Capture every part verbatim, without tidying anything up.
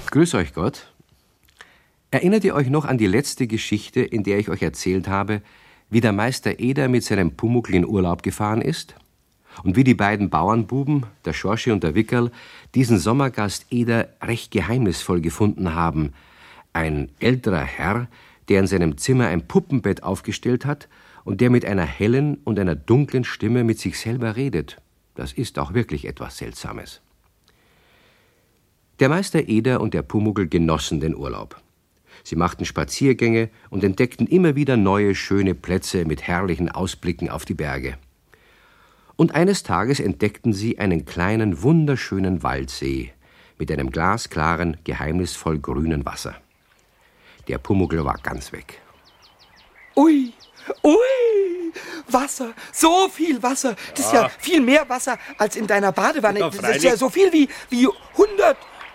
Grüß euch Gott. Erinnert ihr euch noch an die letzte Geschichte, in der ich euch erzählt habe, wie der Meister Eder mit seinem Pumuckl in Urlaub gefahren ist? Und wie die beiden Bauernbuben, der Schorschi und der Wickerl, diesen Sommergast Eder recht geheimnisvoll gefunden haben. Ein älterer Herr, der in seinem Zimmer ein Puppenbett aufgestellt hat und der mit einer hellen und einer dunklen Stimme mit sich selber redet. Das ist auch wirklich etwas Seltsames. Der Meister Eder und der Pumuckl genossen den Urlaub. Sie machten Spaziergänge und entdeckten immer wieder neue, schöne Plätze mit herrlichen Ausblicken auf die Berge. Und eines Tages entdeckten sie einen kleinen, wunderschönen Waldsee mit einem glasklaren, geheimnisvoll grünen Wasser. Der Pumuckl war ganz weg. Ui, ui, Wasser, so viel Wasser. Das ist ja viel mehr Wasser als in deiner Badewanne. Ja, das ist ja so viel wie, wie hundert,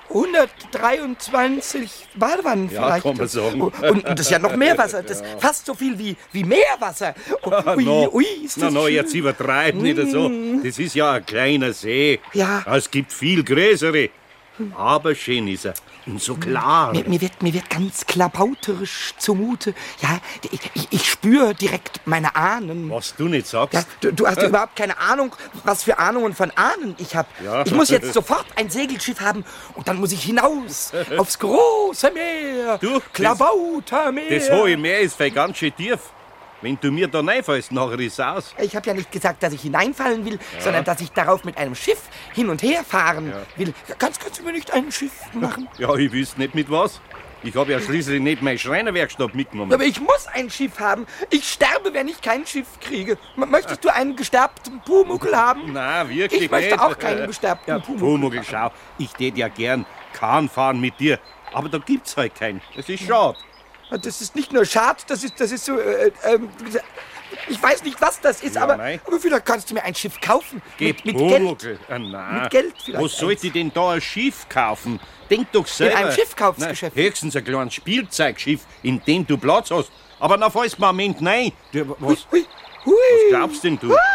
hundertdreiundzwanzig Badewannen Ja, vielleicht. kann man sagen. Und, und das ist ja noch mehr Wasser. Das ist fast so viel wie, wie Meerwasser. Ui, no, ui, ist das no, no, schön. jetzt übertreiben nicht so. Das ist ja ein kleiner See. Ja. Es gibt viel größere. Aber schön ist er. Und so klar. Mir, mir, wird, mir wird ganz klabauterisch zumute. Ja, ich, ich, ich spüre direkt meine Ahnen. Was du nicht sagst. Ja, du, du hast ja überhaupt keine Ahnung, was für Ahnungen von Ahnen ich habe. Ja. Ich muss jetzt sofort ein Segelschiff haben und dann muss ich hinaus aufs große Meer. Du, Klabautermeer. Das hohe Meer ist vielleicht ganz schön tief. Wenn du mir da reinfällst, nachher ist es aus. Ich habe ja nicht gesagt, dass ich hineinfallen will, sondern dass ich darauf mit einem Schiff hin und her fahren will. Kannst, kannst du mir nicht ein Schiff machen? Ja, ich wüsste nicht mit was. Ich habe ja schließlich nicht meine Schreinerwerkstatt mitgenommen. Aber ich muss ein Schiff haben. Ich sterbe, wenn ich kein Schiff kriege. M- Möchtest du einen gesterbten Pumuckl haben? Nein, wirklich Ich möchte nicht. auch keinen gesterbten ja, Pumuckl. Pumuckl, schau, ich tät ja gern Kahn fahren mit dir. Aber da gibt's halt keinen. Das ist schade. Das ist nicht nur schad, das ist, das ist so, äh, ähm, ich weiß nicht, was das ist, Ja, aber, nein. aber vielleicht kannst du mir ein Schiff kaufen. Geht mit, mit Geld. Pumuckl. Ah, nein. Mit Geld vielleicht. Wo sollte ich denn da ein Schiff kaufen? Denk doch selber. einem Schiffkaufsgeschäft. Nein, höchstens ein kleines Spielzeugschiff, in dem du Platz hast. Aber dann fällst du mir am Ende nein. Du, was, Hui, hui. was glaubst denn du?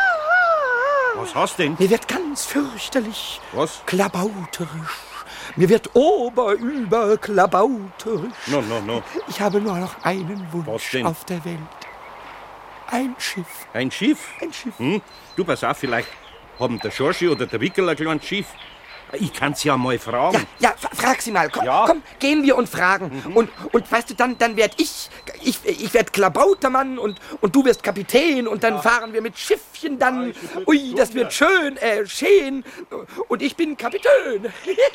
Was hast denn? Mir wird ganz fürchterlich. Was? Klabauterisch. Mir wird oberüber klabauterisch. No, no, no. Ich habe nur noch einen Was Wunsch denn? auf der Welt. Ein Schiff. Ein Schiff? Ein Schiff. Hm? Du, pass auf, vielleicht haben der Schorschi oder der Wickerl ein kleines Schiff. Ich kann's ja mal fragen. Ja, ja, f- frag sie mal. Komm, Ja. komm, gehen wir und fragen. Und, und weißt du, dann, dann werd ich, ich, ich werd Klabautermann und, und du wirst Kapitän und dann fahren wir mit Schiffchen dann. Ui, das wird schön, äh, schön. Und ich bin Kapitän.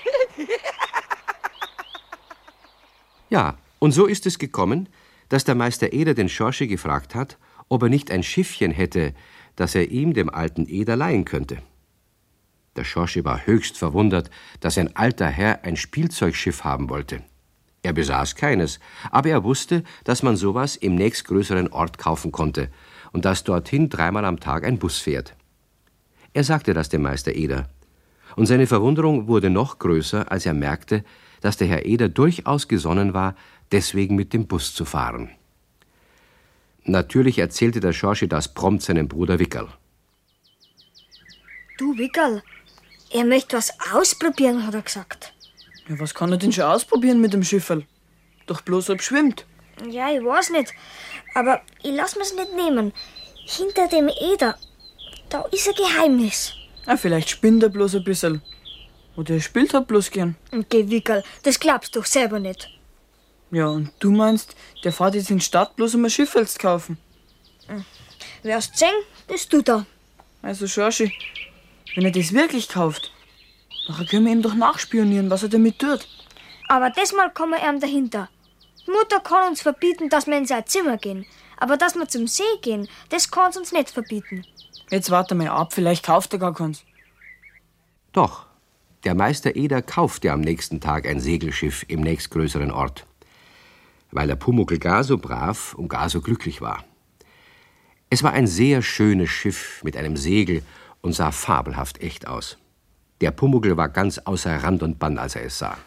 Ja, und so ist es gekommen, dass der Meister Eder den Schorschi gefragt hat, ob er nicht ein Schiffchen hätte, das er ihm, dem alten Eder, leihen könnte. Der Schorschi war höchst verwundert, dass ein alter Herr ein Spielzeugschiff haben wollte. Er besaß keines, aber er wusste, dass man sowas im nächstgrößeren Ort kaufen konnte und dass dorthin dreimal am Tag ein Bus fährt. Er sagte das dem Meister Eder, und seine Verwunderung wurde noch größer, als er merkte, dass der Herr Eder durchaus gesonnen war, deswegen mit dem Bus zu fahren. Natürlich erzählte der Schorschi das prompt seinem Bruder Wickerl. Du, Wickerl, er möchte was ausprobieren, hat er gesagt. Ja, was kann er denn schon ausprobieren mit dem Schifferl? Doch bloß ob schwimmt. Ja, ich weiß nicht, aber ich lass mir's nicht nehmen. Hinter dem Eder, da ist ein Geheimnis. Ja, vielleicht spinnt er bloß ein bisschen. Oder er spielt halt bloß gern. Und geh, Wickerl, das glaubst du doch selber nicht. Ja, und du meinst, der fährt jetzt in die Stadt bloß um ein Schifferl zu kaufen? Wirst sehen, das tut er. Also, Schorschi, wenn er das wirklich kauft, dann können wir ihm doch nachspionieren, was er damit tut. Aber diesmal kommen wir ihm dahinter. Die Mutter kann uns verbieten, dass wir in sein Zimmer gehen. Aber dass wir zum See gehen, das kann sie uns nicht verbieten. Jetzt warte mal ab, vielleicht kauft er gar keins. Doch, der Meister Eder kaufte am nächsten Tag ein Segelschiff im nächstgrößeren Ort, weil der Pumuckl gar so brav und gar so glücklich war. Es war ein sehr schönes Schiff mit einem Segel und sah fabelhaft echt aus. Der Pumuckl war ganz außer Rand und Band, als er es sah.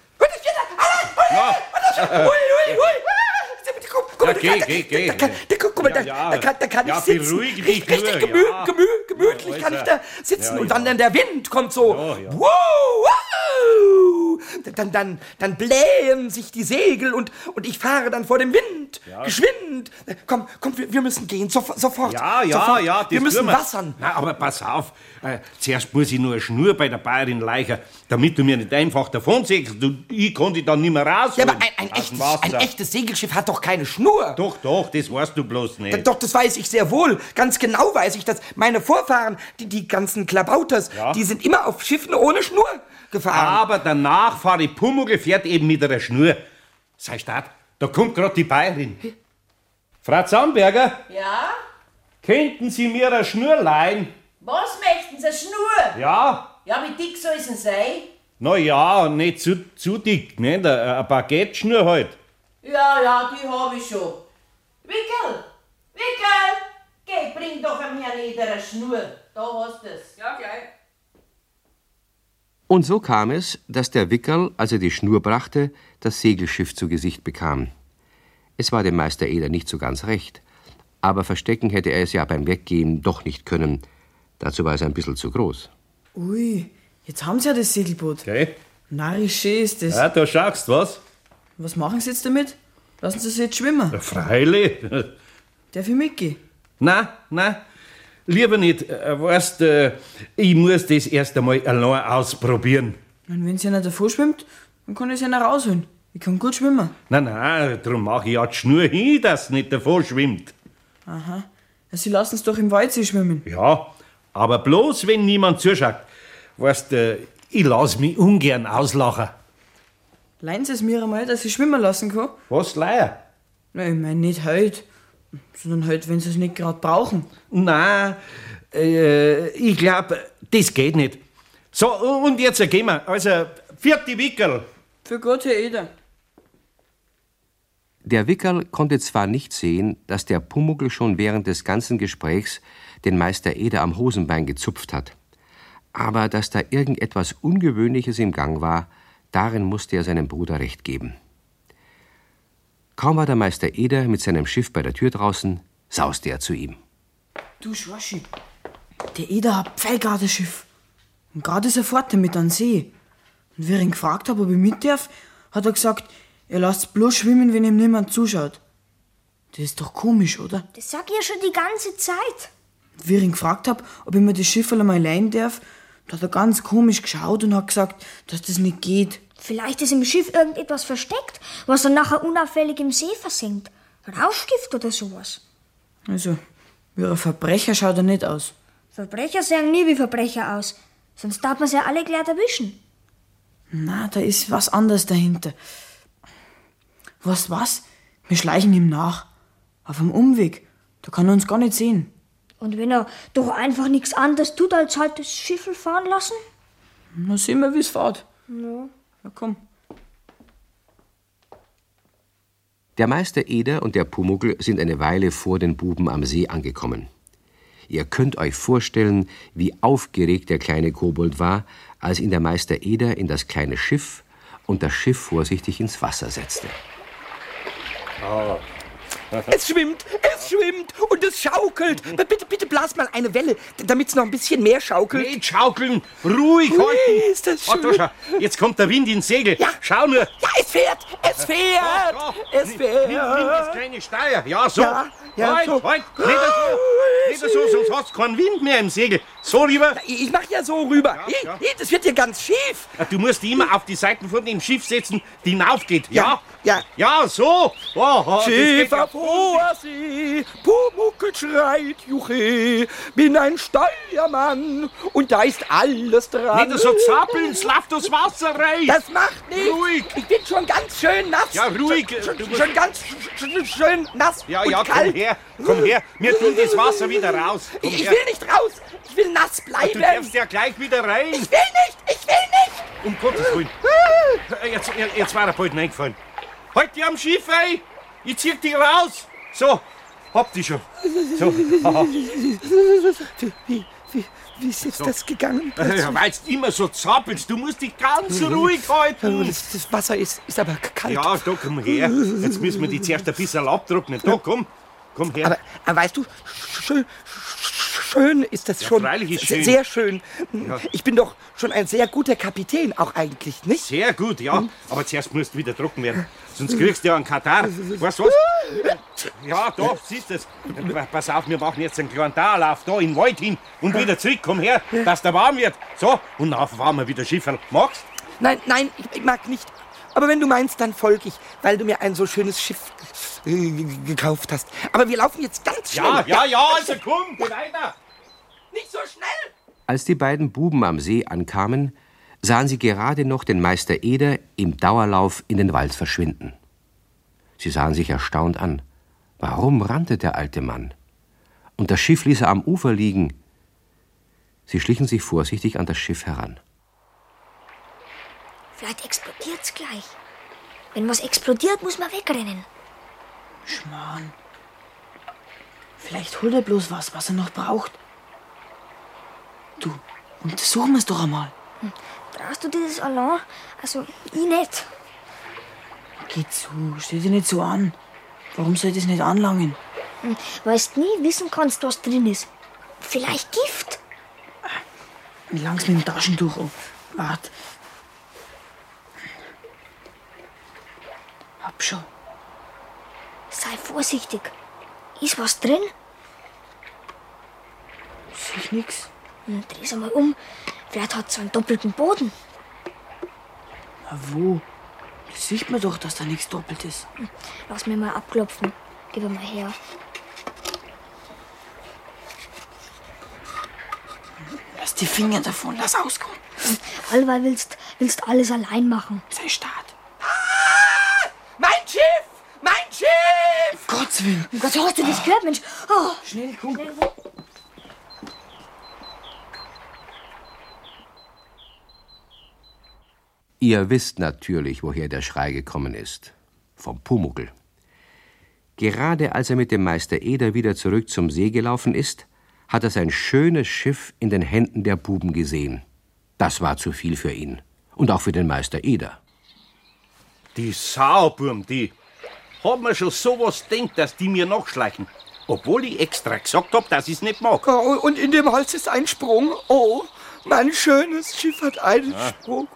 Ja, geh, geh, geh. Guck mal, da, Ja, ja. da kann, da kann Ja, ich sitzen. beruhig dich Richtig nur, gemü ja. gemü gemütlich Ja, kann ich also. da sitzen. Ja, und ja. dann, dann der Wind kommt so. Ja, ja. Wow, wow. dann, dann, dann blähen sich die Segel und, und ich fahre dann vor dem Wind. Ja. Geschwind. Komm, komm, wir, wir müssen gehen, so, sofort. Ja, ja, sofort. ja. Das wir müssen wir. wassern. Na, aber pass auf, äh, zuerst muss ich nur eine Schnur bei der Bäuerin leichen, damit du mir nicht einfach davon segelst. Ich kann dich dann nicht mehr raus. Ja, aber ein, ein, echtes, ein echtes Segelschiff hat doch keine Schnur. Doch, doch, das weißt du bloß nicht. Doch, das weiß ich sehr wohl. Ganz genau weiß ich das. Meine Vorfahren, die, die ganzen Klabauters, ja. die sind immer auf Schiffen ohne Schnur gefahren. Aber der Nachfahre Pumuckl fährt eben mit einer Schnur. Sei Staat, da kommt gerade die Bäuerin. Hey. Frau Zamberger? Ja? Könnten Sie mir eine Schnur leihen? Was möchten Sie, eine Schnur? Ja. Ja, wie dick soll sie sein? Na ja, nicht zu, zu dick, ne? Eine Baguette-Schnur halt. Ja, ja, die hab ich schon. Wickel! Wickel! Geh, bring doch am Herrn Eder eine Schnur. Da hast du es. Ja, gleich. Und so kam es, dass der Wickerl, als er die Schnur brachte, das Segelschiff zu Gesicht bekam. Es war dem Meister Eder nicht so ganz recht, aber verstecken hätte er es ja beim Weggehen doch nicht können. Dazu war es ein bisschen zu groß. Ui, jetzt haben sie ja das Segelboot. Okay. Narrisch schön ist das. Ja, da schaust was. Was machen sie jetzt damit? Lassen sie es jetzt schwimmen? Ja, freilich. Darf ich mitgehen? Nein, nein, lieber nicht. Weißt, äh, ich muss das erst einmal allein ausprobieren. Und wenn sie nicht davor schwimmt, dann kann ich sie nicht rausholen. Ich kann gut schwimmen. Nein, nein, darum mache ich ja die Schnur hin, dass sie nicht davor schwimmt. Aha. Ja, sie lassen es doch im Waldsee schwimmen. Ja, aber bloß, wenn niemand zuschaut. Weißt, äh, ich lass mich ungern auslachen. Leihen Sie es mir einmal, dass ich schwimmen lassen kann? Was, leier? Nein, ich meine nicht heute, sondern halt, wenn Sie es nicht gerade brauchen. Nein, äh, ich glaube, das geht nicht. So, und jetzt gehen wir. Also, vierte Wickerl. Für Gott, Herr Eder. Der Wickerl konnte zwar nicht sehen, dass der Pumuckl schon während des ganzen Gesprächs den Meister Eder am Hosenbein gezupft hat. Aber dass da irgendetwas Ungewöhnliches im Gang war, darin musste er seinem Bruder recht geben. Kaum war der Meister Eder mit seinem Schiff bei der Tür draußen, sauste er zu ihm. Du Schwaschi, der Eder hat Pfeilgardeschiff. Und gerade ist er fort damit an See. Und wie ich ihn gefragt habe, ob ich mit darf, hat er gesagt, er lasst bloß schwimmen, wenn ihm niemand zuschaut. Das ist doch komisch, oder? Das sag ich ja schon die ganze Zeit. Und wie ich ihn gefragt habe, ob ich mir das Schiff einmal leihen darf, da hat er ganz komisch geschaut und hat gesagt, dass das nicht geht. Vielleicht ist im Schiff irgendetwas versteckt, was er nachher unauffällig im See versenkt. Rauschgift oder sowas. Also, wie ein Verbrecher schaut er nicht aus. Verbrecher sehen nie wie Verbrecher aus. Sonst darf man sie ja alle gleich erwischen. Na, da ist was anderes dahinter. Was, was? Wir schleichen ihm nach. Auf einem Umweg. Da kann er uns gar nicht sehen. Und wenn er doch einfach nichts anderes tut, als halt das Schiff fahren lassen? Na, sehen wir, wie's fährt. Ja. Ja, komm. Der Meister Eder und der Pumuckl sind eine Weile vor den Buben am See angekommen. Ihr könnt euch vorstellen, wie aufgeregt der kleine Kobold war, als ihn der Meister Eder in das kleine Schiff und das Schiff vorsichtig ins Wasser setzte. Oh. Es schwimmt, es schwimmt und es schaukelt. Bitte, bitte blas mal eine Welle, damit es noch ein bisschen mehr schaukelt. Nicht schaukeln, ruhig Ui, halten. ist das Oh, da schön. schau, jetzt kommt der Wind ins Segel. Ja. Schau nur. Ja, es fährt, es fährt, Ja, es nimm, fährt. Nimm, nimm das kleine Steuer. Ja, so. Ja, ja, halt, so. halt. Nicht so, nicht so, sonst hast du keinen Wind mehr im Segel. So rüber. Ich ich mach ja so rüber. Ja, Ih, ja. ih, das wird hier ganz schief. Du musst die immer auf die Seiten von dem Schiff setzen, die hinaufgeht. Ja? Ja, Ja, so. Oh, oh, das geht Schiff ja auf hoher See, Pumuckl schreit, Juche, bin ein Steuermann und da ist alles dran. Nicht so zappeln, es läuft das Wasser rein. Das macht nichts. Ruhig. Ich bin schon ganz schön nass. Ja, ruhig. Schon, Du schon, musst- schon ganz sch- sch- schön nass Ja, und ja, komm kalt. her, komm her. Wir tun das Wasser wieder raus. Komm Ich her. will nicht raus. Ich will nass Du bleiben. darfst ja gleich wieder rein. Ich will nicht. Ich will nicht. Um Gottes Willen. Jetzt, jetzt war er bald reingefallen. Halt die am Schiff ein. Ich zieh dich raus. So, hab dich schon. So, haha. Wie, wie, wie ist jetzt das gegangen? Ja, weil du immer so zappelst. Du musst dich ganz ruhig halten. Das, das Wasser ist, ist aber kalt. Ja, da komm her. Jetzt müssen wir die zuerst ein bisschen abtrocknen. Da, komm. Komm her. Aber, aber weißt du, schön, schön ist das Ja, schon. freilich ist S- schön. Sehr schön. Ja. Ich bin doch schon ein sehr guter Kapitän, auch eigentlich, nicht? Sehr gut, ja. Aber zuerst musst du wieder trocken werden. Sonst kriegst du ja einen Katar. Weißt du was? Ja, da, siehst du es. Pass auf, wir machen jetzt einen kleinen Dauerlauf da in den Wald hin und wieder zurück. Komm her, dass der warm wird. So, und dann fahren wir wieder Schifferl. Magst? Nein, nein, ich, ich mag nicht. Aber wenn du meinst, dann folge ich, weil du mir ein so schönes Schiff äh, gekauft hast. Aber wir laufen jetzt ganz schnell. Ja, ja, ja, also komm, geh weiter. Nicht so schnell! Als die beiden Buben am See ankamen, sahen sie gerade noch den Meister Eder im Dauerlauf in den Wald verschwinden. Sie sahen sich erstaunt an. Warum rannte der alte Mann? Und das Schiff ließ er am Ufer liegen. Sie schlichen sich vorsichtig an das Schiff heran. Vielleicht explodiert's gleich. Wenn was explodiert, muss man wegrennen. Schmarrn. Vielleicht holt er bloß was, was er noch braucht. Du, untersuchen wir es doch einmal. Brauchst du dieses allein? Also, ich nicht. Geh zu, stell dich nicht so an. Warum soll ich das nicht anlangen? Hm, weil du nie wissen kannst, was drin ist. Vielleicht Gift? Ich lang's mit dem Taschentuch an. Wart. Hab schon. Sei vorsichtig. Ist was drin? Sieh nix. Hm, dreh's einmal um. Vielleicht hat's so einen doppelten Boden. Na wo? Das sieht man doch, dass da nichts doppelt ist. Hm, lass mich mal abklopfen. Gib ihn mal her. Lass die Finger davon, lass auskommen. Hm, allweil willst, willst alles allein machen. Sei Start. Ah! Mein Schiff! Mein Schiff! Gottes Willen. Oh Gott, hast du das gehört, Mensch? Oh. Schnell, komm. Schnell. Ihr wisst natürlich, woher der Schrei gekommen ist. Vom Pumuckl. Gerade als er mit dem Meister Eder wieder zurück zum See gelaufen ist, hat er sein schönes Schiff in den Händen der Buben gesehen. Das war zu viel für ihn. Und auch für den Meister Eder. Die Sauburm, die. Hab mir schon sowas gedacht, dass die mir nachschleichen. Obwohl ich extra gesagt hab, dass ich's nicht mag. Oh, und in dem Holz ist ein Sprung. Oh, mein schönes Schiff hat einen Ja. Sprung.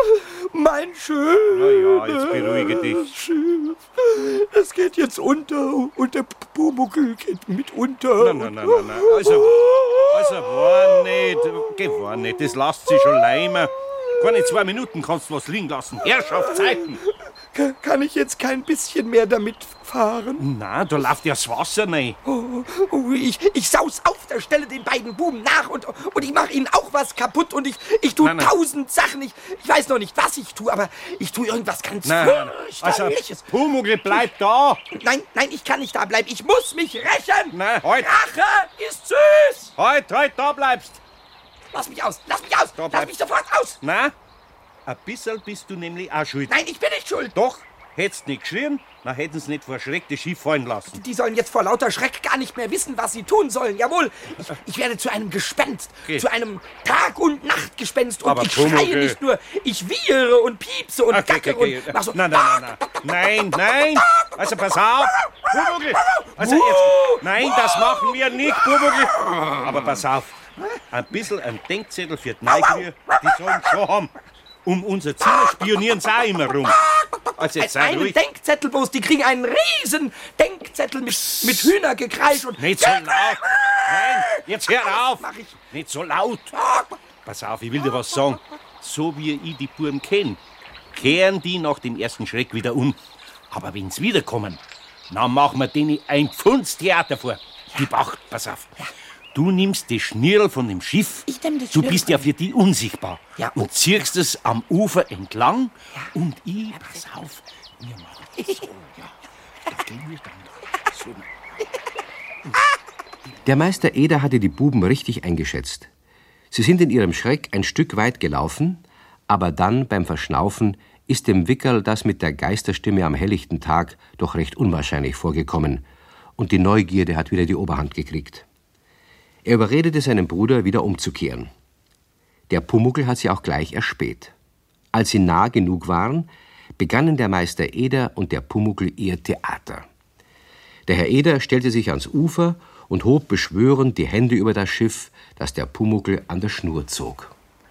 Mein schönes Na ja, jetzt beruhige dich. Schiff. Es geht jetzt unter und der Pumuckl geht mit unter. Nein, nein, nein, nein, nein. Also, also war nicht. Geh, war nicht. Das lasst sich schon leimer. Keine zwei Minuten kannst du was liegen lassen. Herrschaftszeiten. Ka- Kann ich jetzt kein bisschen mehr damit fahren? Na, da läuft ja das Wasser rein. Oh, oh, ich, ich saus auf der Stelle den beiden Buben nach und, und ich mache ihnen auch was kaputt und ich, ich tue Nein, nein. tausend Sachen. Ich, ich weiß noch nicht, was ich tue, aber ich tue irgendwas ganz Nein, nein, nein. Also, fürchterliches. Pumuckl, bleib da. Nein, nein, ich kann nicht da bleiben. Ich muss mich rächen. Nein, halt. Rache ist süß. Halt, halt, da bleibst. Lass mich aus, lass mich aus, Da lass bleib. mich sofort aus. Na, ein bisschen bist du nämlich auch schuld. Nein, ich bin nicht schuld. Doch, hättest nicht geschrien, dann hätten sie nicht vor Schreck das Schiff fallen lassen. Die sollen jetzt vor lauter Schreck gar nicht mehr wissen, was sie tun sollen. Jawohl, ich, ich werde zu einem Gespenst, Okay. zu einem Tag- und Nachtgespenst. Und Aber ich Pumuckl. schreie nicht nur, ich wiehere und piepse und Okay, gacke okay, okay. und mach so. Nein, nein, nein, nein. Nein, nein. Also pass auf. Pumuckl. Also jetzt. Nein, das machen wir nicht, Pumuckl. Aber pass auf. Ein bisschen ein Denkzettel für die Neugier, die sollen schon haben. Um unser Zimmer spionieren sie auch immer rum. Also jetzt sei Einen ruhig. Denkzettel bloß, die kriegen einen riesen Denkzettel mit, mit Hühnergekreisch und... Nicht so laut. Nein, jetzt hör auf. Mach ich. Nicht so laut. Pass auf, ich will dir was sagen. So wie ich die Buben kenne, kehren die nach dem ersten Schreck wieder um. Aber wenn sie wiederkommen, dann machen wir denen ein Pfundstheater vor. Die Bacht, pass auf. Du nimmst das Schnirl von dem Schiff. Ich nehm das Du Schnirl bist von ja für die unsichtbar. Ja. Und ziehst es am Ufer entlang. Und ich, pass auf, wir machen das so. Ja. Da gehen wir dann so. Der Meister Eder hatte die Buben richtig eingeschätzt. Sie sind in ihrem Schreck ein Stück weit gelaufen, aber dann beim Verschnaufen ist dem Wickerl das mit der Geisterstimme am helllichten Tag doch recht unwahrscheinlich vorgekommen und die Neugierde hat wieder die Oberhand gekriegt. Er überredete seinen Bruder, wieder umzukehren. Der Pumuckl hat sie auch gleich erspäht. Als sie nah genug waren, begannen der Meister Eder und der Pumuckl ihr Theater. Der Herr Eder stellte sich ans Ufer und hob beschwörend die Hände über das Schiff, das der Pumuckl an der Schnur zog.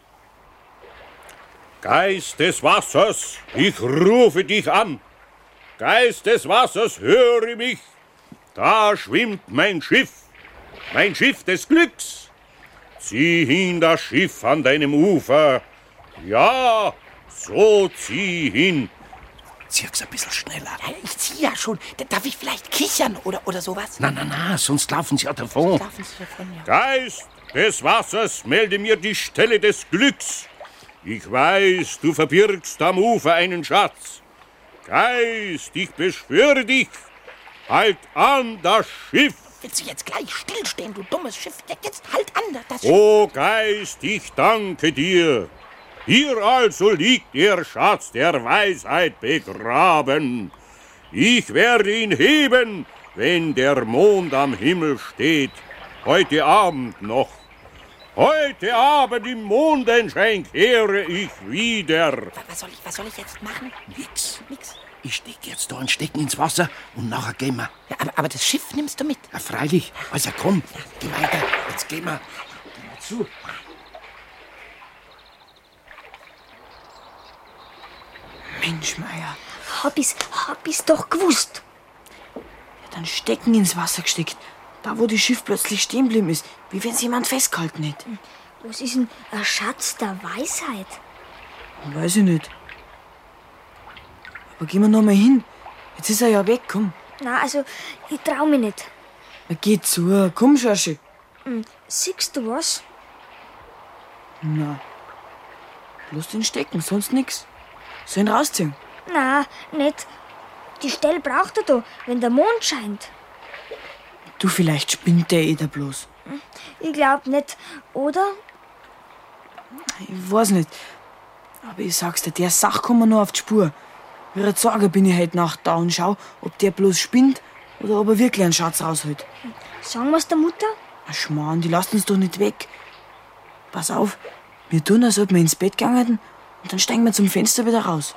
Geist des Wassers, ich rufe dich an. Geist des Wassers, höre mich. Da schwimmt mein Schiff, mein Schiff des Glücks. Zieh hin das Schiff an deinem Ufer. Ja, so zieh hin. Zieh's ein bisschen schneller. Ja, ich zieh ja schon. Da- Darf ich vielleicht kichern oder, oder sowas? Na, na, na, sonst laufen sie ja davon. Laufen Sie davon, ja. Geist des Wassers, melde mir die Stelle des Glücks. Ich weiß, du verbirgst am Ufer einen Schatz. Geist, ich beschwöre dich, halt an das Schiff. Willst du jetzt gleich stillstehen, du dummes Schiff? Ja, jetzt halt an, das Schiff. O Geist, ich danke dir. Hier also liegt der Schatz der Weisheit begraben. Ich werde ihn heben, wenn der Mond am Himmel steht. Heute Abend noch. Heute Abend im Mondenschein kehre ich wieder. Was soll ich, was soll ich jetzt machen? Nix. Nix. Ich steck jetzt da ein Stecken ins Wasser und nachher gehen wir. Ja, aber, aber das Schiff nimmst du mit. Ja, freilich. Also komm, geh weiter. Jetzt gehen wir. Gehen wir zu. Mensch, Meier. Hab ich's, hab ich's doch gewusst. Er hat einen Stecken ins Wasser gesteckt. Da, wo das Schiff plötzlich stehen geblieben ist. Wie wenn es jemand festgehalten hätte. Was ist denn ein Schatz der Weisheit? Weiß ich nicht. Aber gehen wir noch mal hin. Jetzt ist er ja weg, komm. Na, also, ich trau mich nicht. Na, geh zu, komm, Schorschi. Siehst du was? Na, bloß den Stecken, sonst nix. Soll ihn rausziehen? Na, nicht. Die Stelle braucht er da, wenn der Mond scheint. Du, vielleicht spinnt der eh da bloß. Ich glaub nicht, oder? Ich weiß nicht. Aber ich sag's dir, der Sach kommt mir noch auf die Spur. Wie ich sagen, bin ich heute Nacht da und schau, ob der bloß spinnt oder ob er wirklich einen Schatz raushält. Sagen wir's der Mutter? Ach, Schmarrn, die lasst uns doch nicht weg. Pass auf, wir tun, als ob wir ins Bett gegangen hätten und dann steigen wir zum Fenster wieder raus.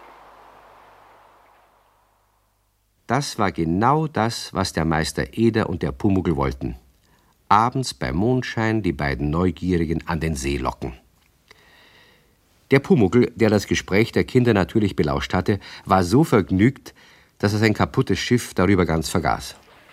Das war genau das, was der Meister Eder und der Pumuckl wollten. Abends bei Mondschein die beiden Neugierigen an den See locken. Der Pumuckl, der das Gespräch der Kinder natürlich belauscht hatte, war so vergnügt, dass er sein kaputtes Schiff darüber ganz vergaß.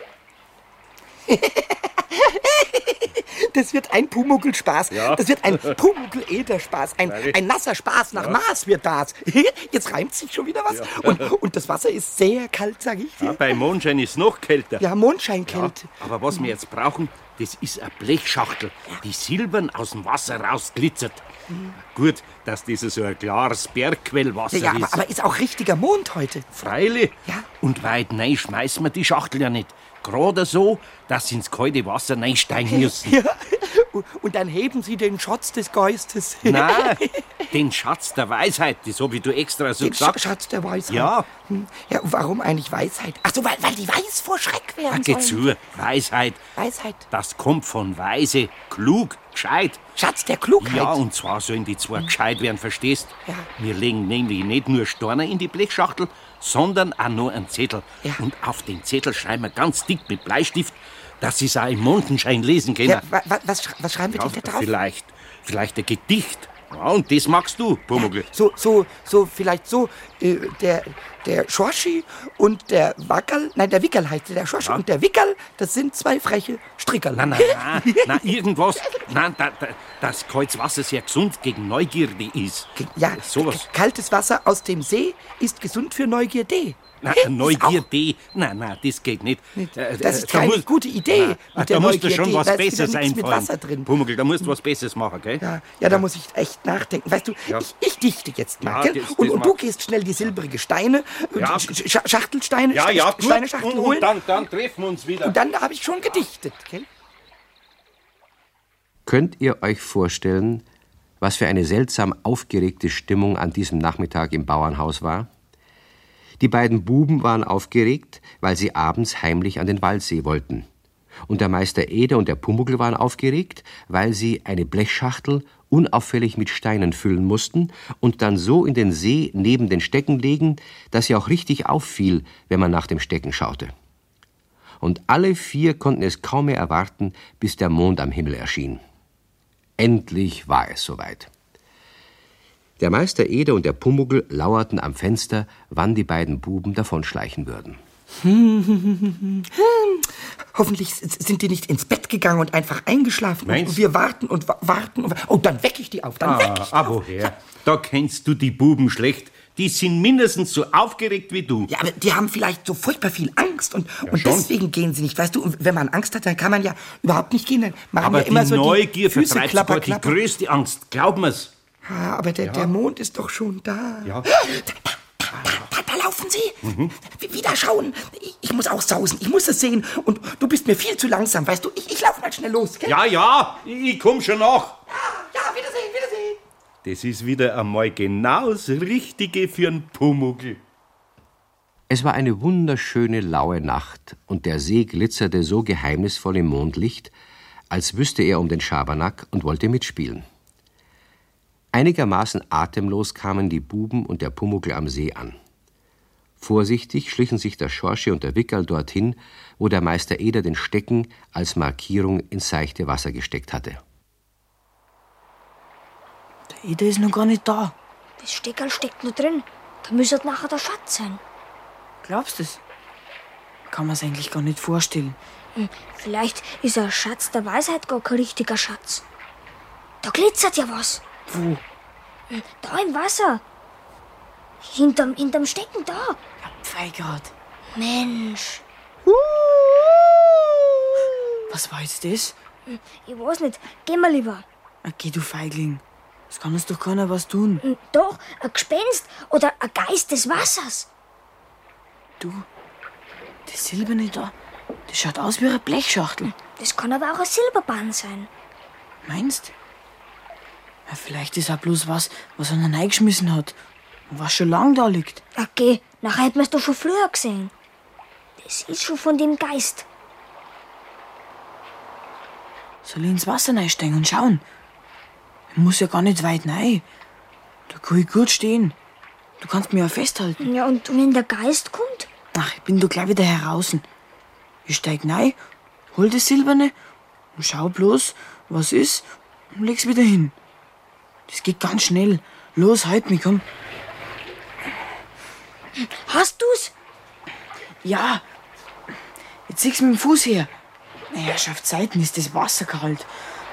Das wird ein Pumuckl-Spaß. Ja. Das wird ein Pumuckl-Eder-Spaß. Ein, ein nasser Spaß nach Maß wird das. Jetzt reimt sich schon wieder was. Und, und das Wasser ist sehr kalt, sag ich Ja, dir. bei Mondschein ist es noch kälter. Ja, Mondscheinkälte. Aber was wir jetzt brauchen, das ist eine Blechschachtel, die silbern aus dem Wasser rausglitzert. Gut, dass das so ein klares Bergquellwasser Ja, aber, ist. aber ist auch richtiger Mond heute. Freilich. Ja. Und weit rein schmeißen wir die Schachtel ja nicht. Gerade so, dass sie ins kalte Wasser reinsteigen müssen. Ja. Und, und dann heben sie den Schatz des Geistes. Nein, den Schatz der Weisheit, das hab ich du extra so Den gesagt. Schatz der Weisheit. Ja. Hm. Ja, und warum eigentlich Weisheit? Ach so, weil, weil die weiß vor Schreck werden Ah, geh sollen. zu, Weisheit. Weisheit. Das kommt von weise, klug, gescheit. Schatz der Klugheit. Ja, und zwar sollen die zwei gescheit werden, verstehst? Ja. Wir legen nämlich nicht nur Steine in die Blechschachtel, sondern auch noch einen Zettel. Ja. Und auf den Zettel schreiben wir ganz dick mit Bleistift, dass sie es auch im Mondenschein lesen können. Ja, wa, wa, was, sch- was schreiben wir Ja, denn da drauf? vielleicht, vielleicht ein Gedicht. Ja, und das magst du, Pumuckl. So, so, so, vielleicht so, äh, der, der Schorschi und der Wackerl, nein, der Wickerl heißt der, der Schorschi Ja. und der Wickerl, das sind zwei freche Strickerl. Nein, nein, nein, nein, irgendwas. Nein, da, da, dass kaltes Wasser sehr gesund gegen Neugierde ist. Ja, Sowas. k- kaltes Wasser aus dem See ist gesund für Neugierde. Nein, Ist auch- Neugierde. Nein, nein, das geht nicht. Äh, Das ist da keine muss- gute Idee Nein, mit da der musst du Neugierde. schon was Da ist wieder Besseres nichts mit einfallen. Wasser drin. Pumuckl, da musst du was Besseres machen, gell? Ja, ja, da muss ich echt nachdenken. Weißt du, Ja. ich, ich dichte jetzt mal, Ja, gell? das- und, das und du mag- gehst schnell die silbrige Steine, äh, Ja. Sch Sch Schachtelsteine, Ja, ja, gut. Steine, Schachtel und, holen. und dann, dann treffen wir uns wieder. Und dann habe ich schon gedichtet, gell? Könnt ihr euch vorstellen, was für eine seltsam aufgeregte Stimmung an diesem Nachmittag im Bauernhaus war? Die beiden Buben waren aufgeregt, weil sie abends heimlich an den Waldsee wollten. Und der Meister Eder und der Pumuckl waren aufgeregt, weil sie eine Blechschachtel unauffällig mit Steinen füllen mussten und dann so in den See neben den Stecken legen, dass sie auch richtig auffiel, wenn man nach dem Stecken schaute. und alle vier konnten es kaum mehr erwarten, bis der Mond am Himmel erschien. Endlich war es soweit. Der Meister Eder und der Pumuckl lauerten am Fenster, wann die beiden Buben davonschleichen würden. Hoffentlich sind die nicht ins Bett gegangen und einfach eingeschlafen. Meinst? Und wir warten und wa- warten. Und oh, dann weck ich die auf. Dann Ah, weck ich die ah, auf. woher? Da kennst du die Buben schlecht. Die sind mindestens so aufgeregt wie du. Ja, aber die haben vielleicht so furchtbar viel Angst und, und schon. deswegen gehen sie nicht. Weißt du, und wenn man Angst hat, dann kann man ja überhaupt nicht gehen. Dann machen Aber wir immer die so Neugier die Füße vertreibt klapper, sogar die klapper. größte Angst. Glaub mir's. Ja, aber der, der Mond ist doch schon da. Ja. Da, da, da, da laufen sie. Mhm. W- Wieder schauen. Ich, ich muss auch sausen. Ich muss es sehen. Und du bist mir viel zu langsam, weißt du. Ich, ich laufe mal schnell los. Gell? Ja, ja, ich komm schon nach. Ja, Wiedersehen, Wiedersehen. Das ist wieder einmal genau das Richtige für einen Pumuckl. Es war eine wunderschöne, laue Nacht, und der See glitzerte so geheimnisvoll im Mondlicht, als wüsste er um den Schabernack und wollte mitspielen. Einigermaßen atemlos kamen die Buben und der Pumuckl am See an. Vorsichtig schlichen sich der Schorsche und der Wickerl dorthin, wo der Meister Eder den Stecken als Markierung ins seichte Wasser gesteckt hatte. Der Eder ist noch gar nicht da. Das Steckerl steckt nur drin. Da müsste nachher der Schatz sein. Glaubst du es? Kann man es eigentlich gar nicht vorstellen. Hm, vielleicht ist ein Schatz der Weisheit gar kein richtiger Schatz. Da glitzert ja was. Wo? Hm, Da im Wasser. Hinterm, hinterm Stecken da. Ja, Pfeigrad. Mensch. Was war jetzt das? Hm, Ich weiß nicht. Geh mal lieber. Ah, geh, du Feigling. Das kann uns doch keiner was tun. Hm, Doch, ein Gespenst oder ein Geist des Wassers. Du, das Silberne da, das schaut aus wie eine Blechschachtel. Das kann aber auch ein Silberbahn sein. Meinst? Ja, vielleicht ist auch bloß was, was einer reingeschmissen hat und was schon lang da liegt. Ach geh, nachher hätten wir es doch schon früher gesehen. Das ist schon von dem Geist. Soll ich ins Wasser reinsteigen und schauen? Ich muss ja gar nicht weit rein. Da kann ich gut stehen. Du kannst mich ja festhalten. Ja, und wenn der Geist kommt? Ach, ich bin da gleich wieder heraus. Ich steig rein, hol das Silberne und schau bloß, was ist, und leg's wieder hin. Das geht ganz schnell. Los, halt mich, komm. Hast du's? Ja, jetzt zieh's mit dem Fuß her. Na ja, schafft Seiten, ist das Wasser kalt.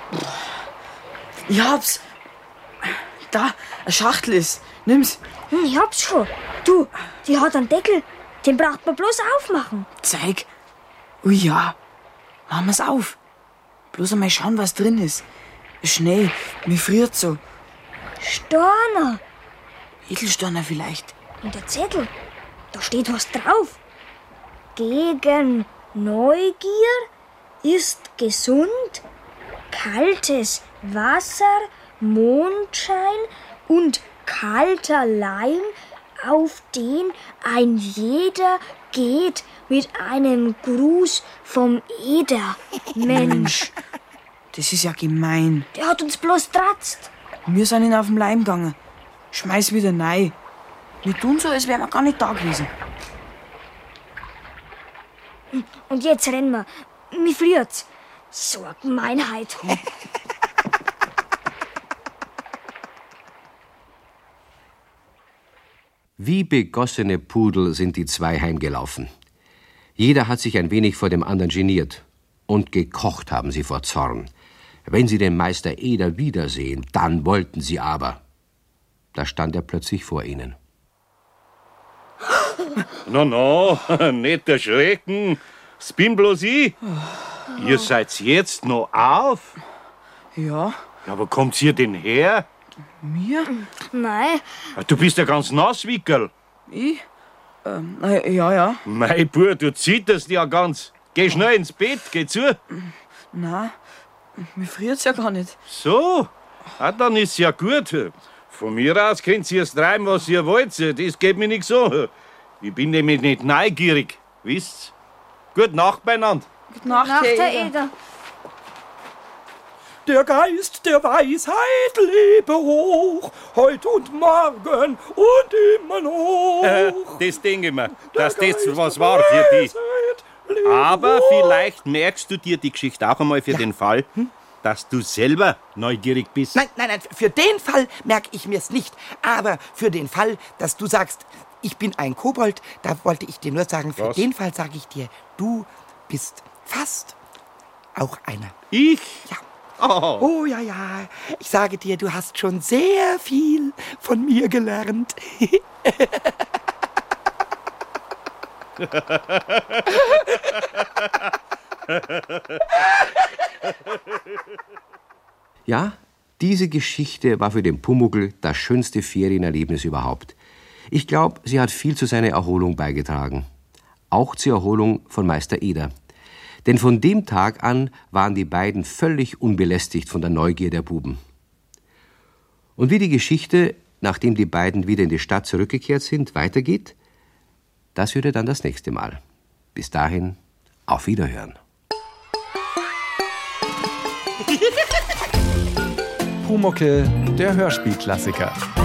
Ich hab's. Da, eine Schachtel ist. Nimm's. Hm, ich hab's schon. Du, die hat einen Deckel. Den braucht man bloß aufmachen. Zeig. Ui ja, machen wir's auf. Bloß einmal schauen, was drin ist. Schnell, mir friert so. Storner. Edelsteiner vielleicht. Und der Zettel. Da steht was drauf. Gegen Neugier ist gesund, kaltes Wasser, Mondschein und kalter Leim, auf den ein jeder geht mit einem Gruß vom Eder. Mensch, Das ist ja gemein. der hat uns bloß tratzt. Wir sind ihn auf den Leim gegangen. Schmeiß wieder rein. Wir tun so, als wären wir gar nicht da gewesen. Und jetzt rennen wir. Mir friert's. So eine Gemeinheit. Wie begossene Pudel sind die zwei heimgelaufen. Jeder hat sich ein wenig vor dem anderen geniert. Und gekocht haben sie vor Zorn. Wenn sie den Meister Eder wiedersehen, dann wollten sie aber. Da stand er plötzlich vor ihnen. Na, na, nicht erschrecken. Es bin bloß ich. Ihr seid jetzt noch auf? Ja, Ja, wo kommt ihr denn her? mir? Nein, Du bist ja ganz nass, Wickerl. Ich? Ähm, äh, ja, ja. Mei Bub, du zitterst ja ganz. Geh schnell ins Bett, geh zu. Na, mir friert's ja gar nicht. So, ah, dann ist ja gut. Von mir aus könnt ihr es treiben, was ihr wollt. Das geht mir nicht so. Ich bin nämlich nicht neugierig, wisst's? Gute Nacht beieinander. Gute Nacht, nach Herr der Eder. Eder. Der Geist der Weisheit lebe hoch, heut und morgen und immer noch. Äh, das denke ich mir, dass Der das Geist was der war für dich. Weisheit Aber vielleicht merkst du dir die Geschichte auch einmal für Ja. den Fall, dass du selber neugierig bist. Nein, nein, nein, für den Fall merke ich mir's nicht. Aber für den Fall, dass du sagst, ich bin ein Kobold, da wollte ich dir nur sagen, für Was? den Fall sage ich dir, du bist fast auch einer. Ich? Ja. Oh. Oh ja, ja, ich sage dir, du hast schon sehr viel von mir gelernt. Ja, diese Geschichte war für den Pumuckl das schönste Ferienerlebnis überhaupt. Ich glaube, sie hat viel zu seiner Erholung beigetragen. Auch zur Erholung von Meister Eder. Denn von dem Tag an waren die beiden völlig unbelästigt von der Neugier der Buben. Und wie die Geschichte, nachdem die beiden wieder in die Stadt zurückgekehrt sind, weitergeht, das hört ihr dann das nächste Mal. Bis dahin, auf Wiederhören. Pumuckl, der Hörspielklassiker.